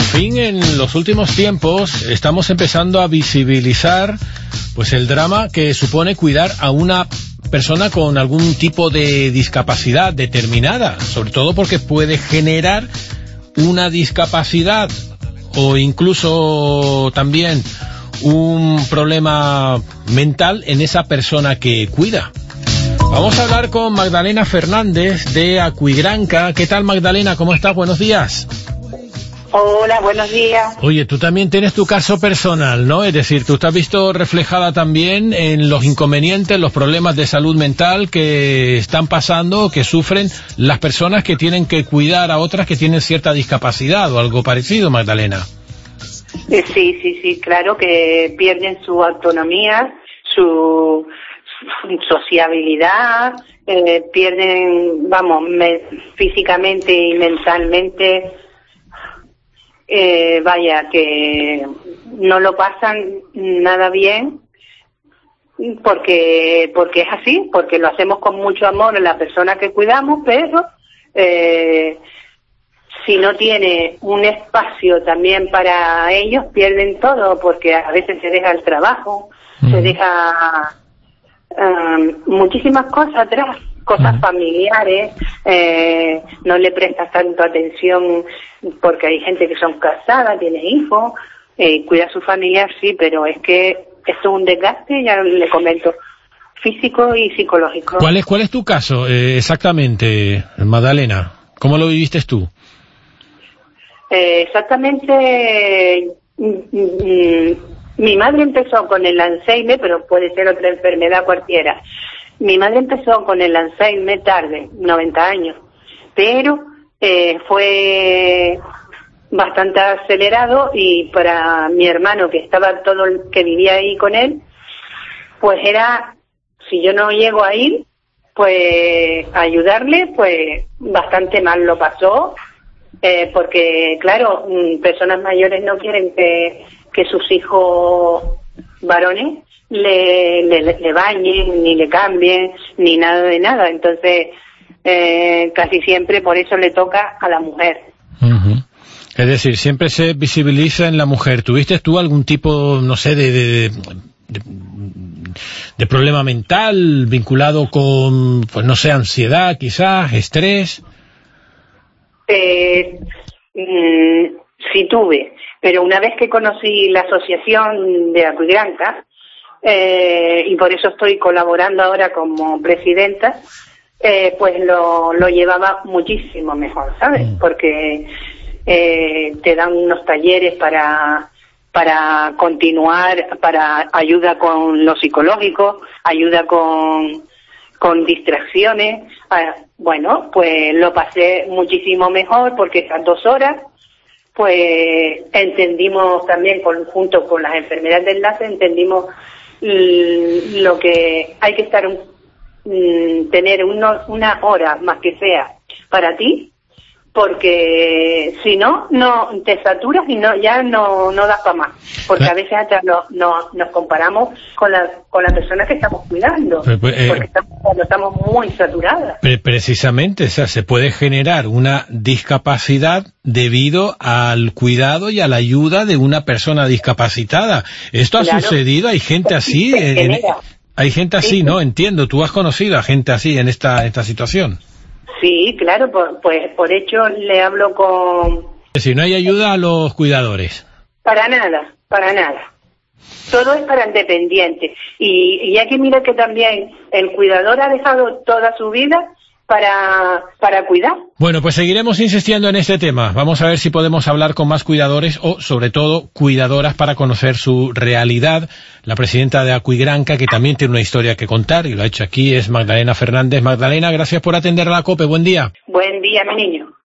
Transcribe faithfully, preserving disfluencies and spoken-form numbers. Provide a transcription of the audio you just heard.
fin, en los últimos tiempos estamos empezando a visibilizar pues el drama que supone cuidar a una persona con algún tipo de discapacidad determinada, sobre todo porque puede generar una discapacidad o incluso también un problema mental en esa persona que cuida. Vamos a hablar con Magdalena Fernández de Acuigranca. ¿Qué tal, Magdalena? ¿Cómo estás? Buenos días. Hola, buenos días. Oye, tú también tienes tu caso personal, ¿no? Es decir, tú te has visto reflejada también en los inconvenientes, los problemas de salud mental que están pasando, que sufren las personas que tienen que cuidar a otras que tienen cierta discapacidad o algo parecido, Magdalena. Eh, sí, sí, sí, claro que pierden su autonomía, su, su sociabilidad, eh, pierden, vamos, me, físicamente y mentalmente. Eh, vaya, que no lo pasan nada bien porque porque es así, porque lo hacemos con mucho amor en la persona que cuidamos, pero eh, si no tiene un espacio también para ellos, pierden todo, porque a veces se deja el trabajo, mm. se deja um, muchísimas cosas atrás, cosas mm. familiares, eh, no le prestas tanto atención porque hay gente que son casadas, tiene hijos, eh, cuida a su familia, sí, pero es que esto es un desgaste, ya le comento, físico y psicológico. ¿Cuál es, cuál es tu caso eh, exactamente, Magdalena? ¿Cómo lo viviste tú? Eh, exactamente, mm, mm, mi madre empezó con el Alzheimer, pero puede ser otra enfermedad cualquiera. Mi madre empezó con el Alzheimer tarde, noventa años, pero eh, fue bastante acelerado, y para mi hermano, que estaba todo el que vivía ahí con él, pues era, si yo no llego a ir, pues a ayudarle, pues bastante mal lo pasó, eh, porque claro, personas mayores no quieren que, que sus hijos varones Le, le, le bañen, ni le cambien, ni nada de nada. Entonces, eh, casi siempre por eso le toca a la mujer. Uh-huh. Es decir, siempre se visibiliza en la mujer. ¿Tuviste tú algún tipo, no sé, de, de, de, de problema mental vinculado con, pues no sé, ansiedad, quizás, estrés? Eh, mm, sí tuve, pero una vez que conocí la asociación de Acuigranca, Eh, y por eso estoy colaborando ahora como presidenta, eh, pues lo, lo llevaba muchísimo mejor, ¿sabes? Porque eh, te dan unos talleres para para continuar, para ayuda con lo psicológico, ayuda con con distracciones. Ah, bueno, pues lo pasé muchísimo mejor, porque esas dos horas pues entendimos también, con, junto con las enfermedades de enlace, entendimos lo que hay que estar, um, tener uno, una hora más que sea para ti, porque si no, no te saturas y no ya no no das para más, porque a veces hasta no, no, nos comparamos con la con la persona que estamos cuidando, eh, porque estamos, cuando estamos muy saturadas. Precisamente, o sea, se puede generar una discapacidad debido al cuidado y a la ayuda de una persona discapacitada. Esto ha claro. sucedido, hay gente así, en, en, hay gente así, sí. ¿no? Entiendo, tú has conocido a gente así en esta esta situación. Sí, claro, por, pues por hecho le hablo con... Si no hay ayuda a los cuidadores. Para nada, para nada. Todo es para el dependiente. Y, y hay que mirar que también el cuidador ha dejado toda su vida para, para cuidar. Bueno, pues seguiremos insistiendo en este tema. Vamos a ver si podemos hablar con más cuidadores o, sobre todo, cuidadoras para conocer su realidad. La presidenta de Acuigranca, que también tiene una historia que contar, y lo ha hecho aquí, es Magdalena Fernández. Magdalena, gracias por atender a la COPE. Buen día. Buen día, mi niño.